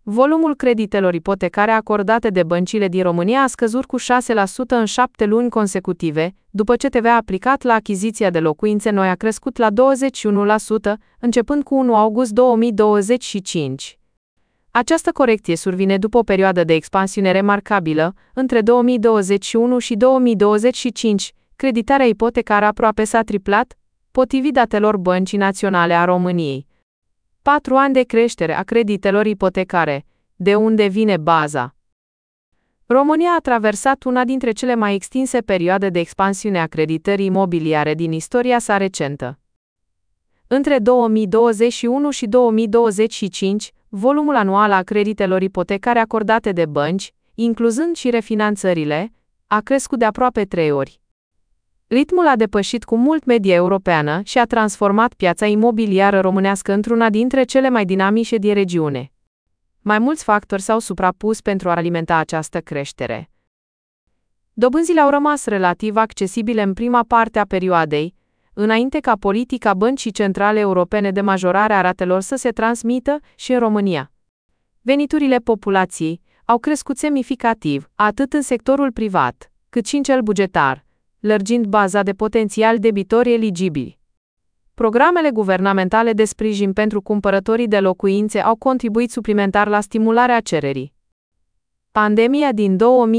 Volumul creditelor ipotecare acordate de băncile din România a scăzut cu 6% în 7 luni consecutive, după ce TVA aplicat la achiziția de locuințe noi a crescut la 21%, începând cu 1 august 2025. Această corecție survine după o perioadă de expansiune remarcabilă. Între 2021 și 2025, creditarea ipotecară aproape s-a triplat, potrivit datelor Băncii Naționale a României. 4 ani de creștere a creditelor ipotecare. De unde vine baza? România a traversat una dintre cele mai extinse perioade de expansiune a creditării imobiliare din istoria sa recentă. Între 2021 și 2025, volumul anual a creditelor ipotecare acordate de bănci, incluzând și refinanțările, a crescut de aproape 3 ori. Ritmul a depășit cu mult media europeană și a transformat piața imobiliară românească într-una dintre cele mai dinamice din regiune. Mai mulți factori s-au suprapus pentru a alimenta această creștere. Dobânzile au rămas relativ accesibile în prima parte a perioadei, înainte ca politica Băncii Centrale Europene de majorare a ratelor să se transmită și în România. Veniturile populației au crescut semnificativ, atât în sectorul privat, cât și în cel bugetar, lărgind baza de potențial debitori eligibili. Programele guvernamentale de sprijin pentru cumpărătorii de locuințe au contribuit suplimentar la stimularea cererii. Pandemia din 2020-2021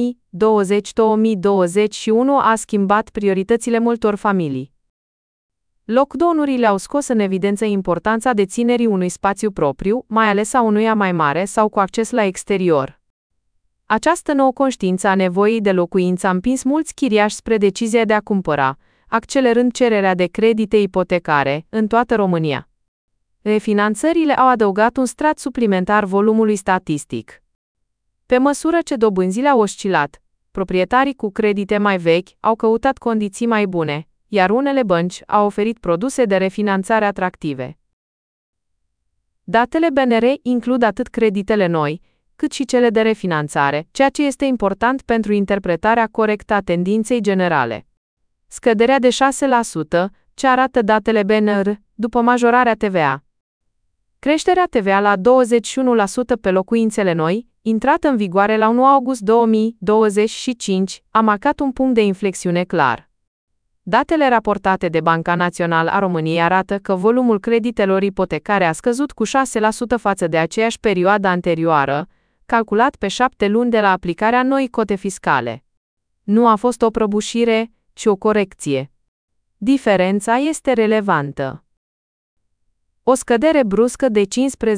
a schimbat prioritățile multor familii. Lockdown-urile au scos în evidență importanța deținerii unui spațiu propriu, mai ales a unuia mai mare sau cu acces la exterior. Această nouă conștiință a nevoii de locuință a împins mulți chiriași spre decizia de a cumpăra, accelerând cererea de credite ipotecare în toată România. Refinanțările au adăugat un strat suplimentar volumului statistic. Pe măsură ce dobânzile au oscilat, proprietarii cu credite mai vechi au căutat condiții mai bune, iar unele bănci au oferit produse de refinanțare atractive. Datele BNR includ atât creditele noi, cât și cele de refinanțare, ceea ce este important pentru interpretarea corectă a tendinței generale. Scăderea de 6%, ce arată datele BNR, după majorarea TVA. Creșterea TVA la 21% pe locuințele noi, intrată în vigoare la 1 august 2025, a marcat un punct de inflexiune clar. Datele raportate de Banca Națională a României arată că volumul creditelor ipotecare a scăzut cu 6% față de aceeași perioadă anterioară, calculat pe 7 luni de la aplicarea noii cote fiscale. Nu a fost o prăbușire, ci o corecție. Diferența este relevantă. O scădere bruscă de 15-20%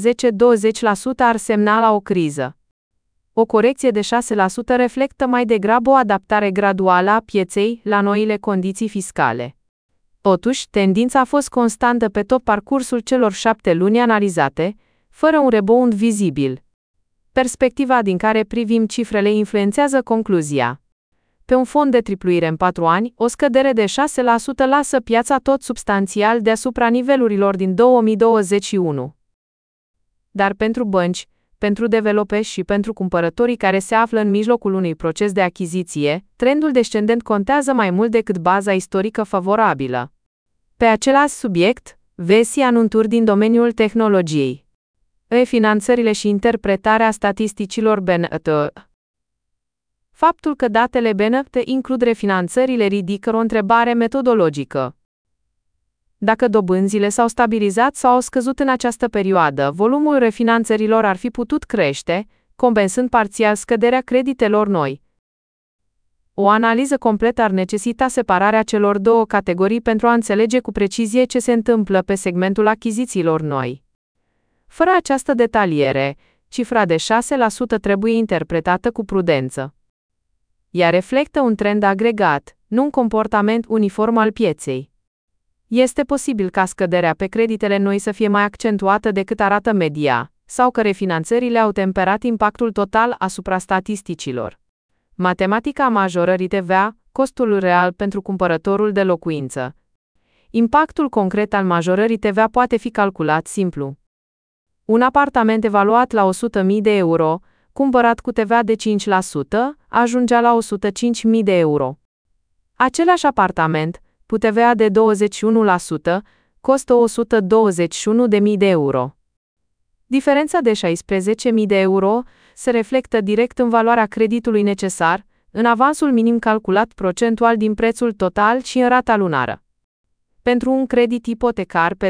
ar semna la o criză. O corecție de 6% reflectă mai degrabă o adaptare graduală a pieței la noile condiții fiscale. Totuși, tendința a fost constantă pe tot parcursul celor 7 luni analizate, fără un rebound vizibil. Perspectiva din care privim cifrele influențează concluzia. Pe un fond de tripluire în 4 ani, o scădere de 6% lasă piața tot substanțial deasupra nivelurilor din 2021. Dar pentru bănci, pentru developeri și pentru cumpărătorii care se află în mijlocul unui proces de achiziție, trendul descendent contează mai mult decât baza istorică favorabilă. Pe același subiect, vezi anunțuri din domeniul tehnologiei. Refinanțările și interpretarea statisticilor BNT. Faptul că datele BNT includ refinanțările ridică o întrebare metodologică. Dacă dobânzile s-au stabilizat sau au scăzut în această perioadă, volumul refinanțărilor ar fi putut crește, compensând parțial scăderea creditelor noi. O analiză completă ar necesita separarea celor două categorii pentru a înțelege cu precizie ce se întâmplă pe segmentul achizițiilor noi. Fără această detaliere, cifra de 6% trebuie interpretată cu prudență. Ea reflectă un trend agregat, nu un comportament uniform al pieței. Este posibil ca scăderea pe creditele noi să fie mai accentuată decât arată media, sau că refinanțările au temperat impactul total asupra statisticilor. Matematica majorării TVA, costul real pentru cumpărătorul de locuință. Impactul concret al majorării TVA poate fi calculat simplu. Un apartament evaluat la 100.000 de euro, cumpărat cu TVA de 5%, ajungea la 105.000 de euro. Același apartament, cu TVA de 21%, costă 121.000 de euro. Diferența de 16.000 de euro se reflectă direct în valoarea creditului necesar, în avansul minim calculat procentual din prețul total și în rata lunară. Pentru un credit ipotecar pe 25-30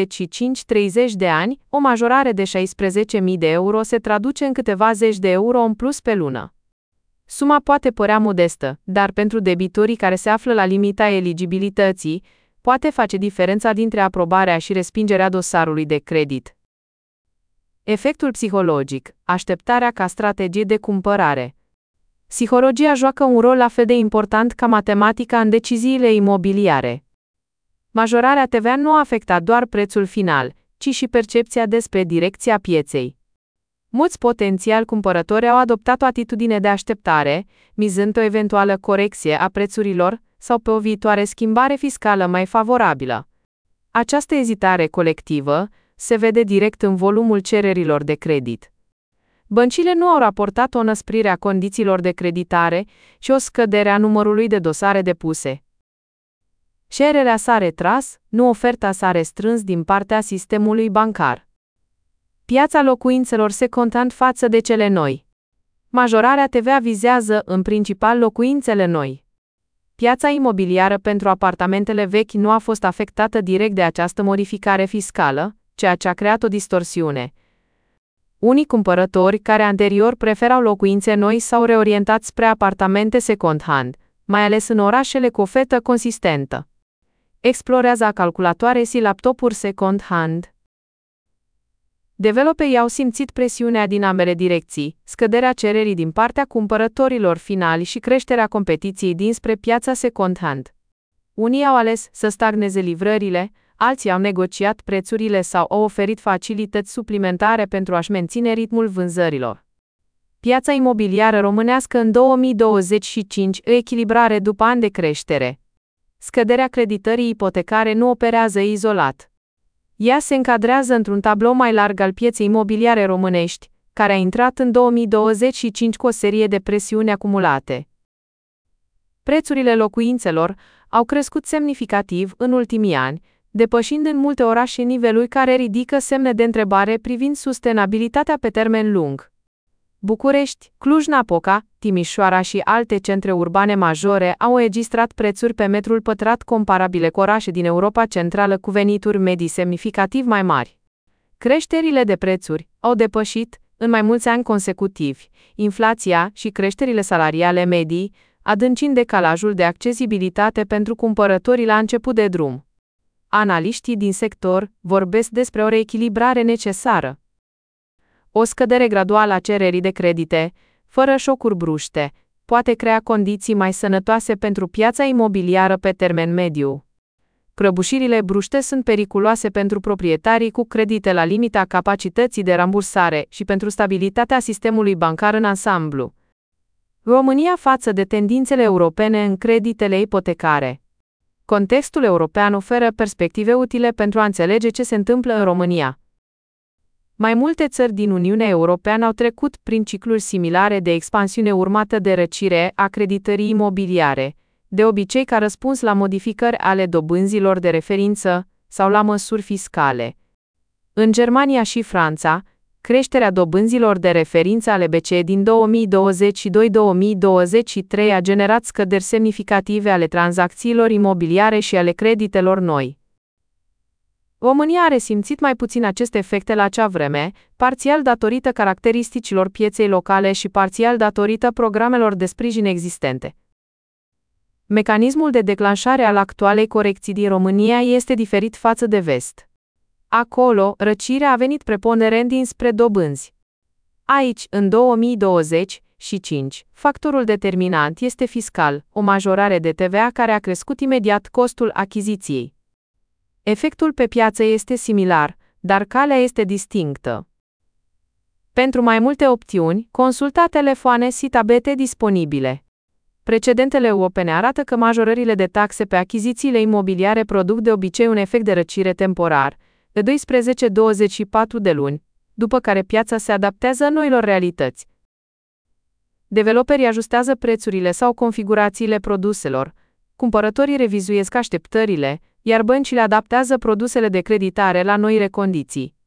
de ani, o majorare de 16.000 de euro se traduce în câteva zeci de euro în plus pe lună. Suma poate părea modestă, dar pentru debitorii care se află la limita eligibilității, poate face diferența dintre aprobarea și respingerea dosarului de credit. Efectul psihologic, așteptarea ca strategie de cumpărare. Psihologia joacă un rol la fel de important ca matematica în deciziile imobiliare. Majorarea TVA nu a afectat doar prețul final, ci și percepția despre direcția pieței. Mulți potențiali cumpărători au adoptat o atitudine de așteptare, mizând pe o eventuală corecție a prețurilor sau pe o viitoare schimbare fiscală mai favorabilă. Această ezitare colectivă se vede direct în volumul cererilor de credit. Băncile nu au raportat o înăsprire a condițiilor de creditare și o scădere a numărului de dosare depuse. Cererea s-a retras, nu oferta s-a restrâns din partea sistemului bancar. Piața locuințelor second-hand față de cele noi. Majorarea TVA vizează în principal locuințele noi. Piața imobiliară pentru apartamentele vechi nu a fost afectată direct de această modificare fiscală, ceea ce a creat o distorsiune. Unii cumpărători care anterior preferau locuințe noi s-au reorientat spre apartamente second-hand, mai ales în orașele cu ofertă consistentă. Explorează calculatoare și laptopuri second-hand. Developerii au simțit presiunea din ambele direcții, scăderea cererii din partea cumpărătorilor finali și creșterea competiției dinspre piața second-hand. Unii au ales să stagneze livrările, alții au negociat prețurile sau au oferit facilități suplimentare pentru a-și menține ritmul vânzărilor. Piața imobiliară românească în 2025 o echilibrare după ani de creștere. Scăderea creditării ipotecare nu operează izolat. Ea se încadrează într-un tablou mai larg al pieței imobiliare românești, care a intrat în 2025 cu o serie de presiuni acumulate. Prețurile locuințelor au crescut semnificativ în ultimii ani, depășind în multe orașe niveluri care ridică semne de întrebare privind sustenabilitatea pe termen lung. București, Cluj-Napoca, Timișoara și alte centre urbane majore au înregistrat prețuri pe metrul pătrat comparabile cu orașe din Europa Centrală cu venituri medii semnificativ mai mari. Creșterile de prețuri au depășit, în mai mulți ani consecutivi, inflația și creșterile salariale medii, adâncind decalajul de accesibilitate pentru cumpărătorii la început de drum. Analiștii din sector vorbesc despre o reechilibrare necesară. O scădere graduală a cererii de credite, fără șocuri bruște, poate crea condiții mai sănătoase pentru piața imobiliară pe termen mediu. Prăbușirile bruște sunt periculoase pentru proprietarii cu credite la limita capacității de rambursare și pentru stabilitatea sistemului bancar în ansamblu. România față de tendințele europene în creditele ipotecare. Contextul european oferă perspective utile pentru a înțelege ce se întâmplă în România. Mai multe țări din Uniunea Europeană au trecut prin cicluri similare de expansiune urmată de răcire a creditării imobiliare, de obicei ca răspuns la modificări ale dobânzilor de referință sau la măsuri fiscale. În Germania și Franța, creșterea dobânzilor de referință ale BCE din 2022-2023 a generat scăderi semnificative ale tranzacțiilor imobiliare și ale creditelor noi. România a resimțit mai puțin aceste efecte la acea vreme, parțial datorită caracteristicilor pieței locale și parțial datorită programelor de sprijin existente. Mecanismul de declanșare al actualei corecții din România este diferit față de vest. Acolo, răcirea a venit preponderent dinspre dobânzi. Aici, în 2025, factorul determinant este fiscal, o majorare de TVA care a crescut imediat costul achiziției. Efectul pe piață este similar, dar calea este distinctă. Pentru mai multe opțiuni, consulta telefoane și tablete disponibile. Precedentele europene arată că majorările de taxe pe achizițiile imobiliare produc de obicei un efect de răcire temporar, de 12-24 de luni, după care piața se adaptează noilor realități. Developerii ajustează prețurile sau configurațiile produselor, cumpărătorii revizuiesc așteptările, iar băncile adaptează produsele de creditare la noile condiții.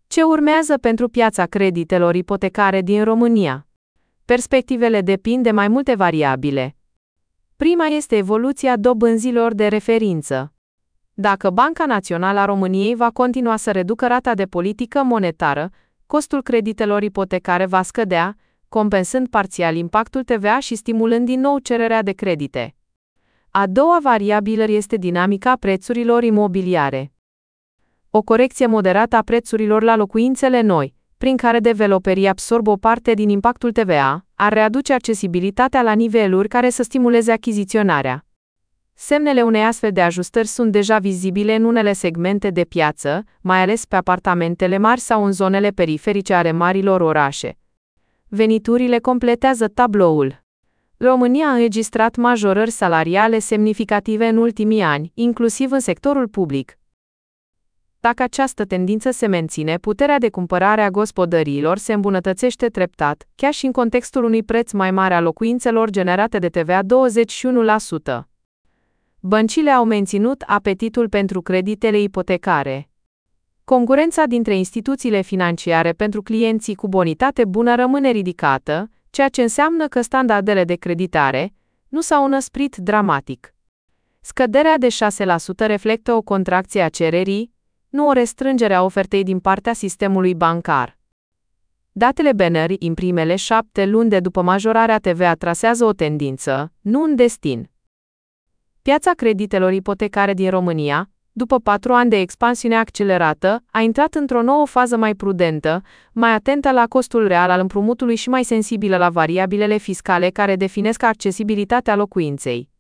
Ce urmează pentru piața creditelor ipotecare din România? Perspectivele depind de mai multe variabile. Prima este evoluția dobânzilor de referință. Dacă Banca Națională a României va continua să reducă rata de politică monetară, costul creditelor ipotecare va scădea, compensând parțial impactul TVA și stimulând din nou cererea de credite. A doua variabilă este dinamica prețurilor imobiliare. O corecție moderată a prețurilor la locuințele noi, prin care developerii absorb o parte din impactul TVA, ar readuce accesibilitatea la niveluri care să stimuleze achiziționarea. Semnele unei astfel de ajustări sunt deja vizibile în unele segmente de piață, mai ales pe apartamentele mari sau în zonele periferice ale marilor orașe. Veniturile completează tabloul. România a înregistrat majorări salariale semnificative în ultimii ani, inclusiv în sectorul public. Dacă această tendință se menține, puterea de cumpărare a gospodăriilor se îmbunătățește treptat, chiar și în contextul unui preț mai mare a locuințelor generate de TVA 21%. Băncile au menținut apetitul pentru creditele ipotecare. Concurența dintre instituțiile financiare pentru clienții cu bonitate bună rămâne ridicată, ceea ce înseamnă că standardele de creditare nu s-au înăsprit dramatic. Scăderea de 6% reflectă o contracție a cererii, nu o restrângere a ofertei din partea sistemului bancar. Datele BNR în primele 7 luni de după majorarea TVA trasează o tendință, nu un destin. Piața creditelor ipotecare din România, după 4 ani de expansiune accelerată, a intrat într-o nouă fază mai prudentă, mai atentă la costul real al împrumutului și mai sensibilă la variabilele fiscale care definesc accesibilitatea locuinței.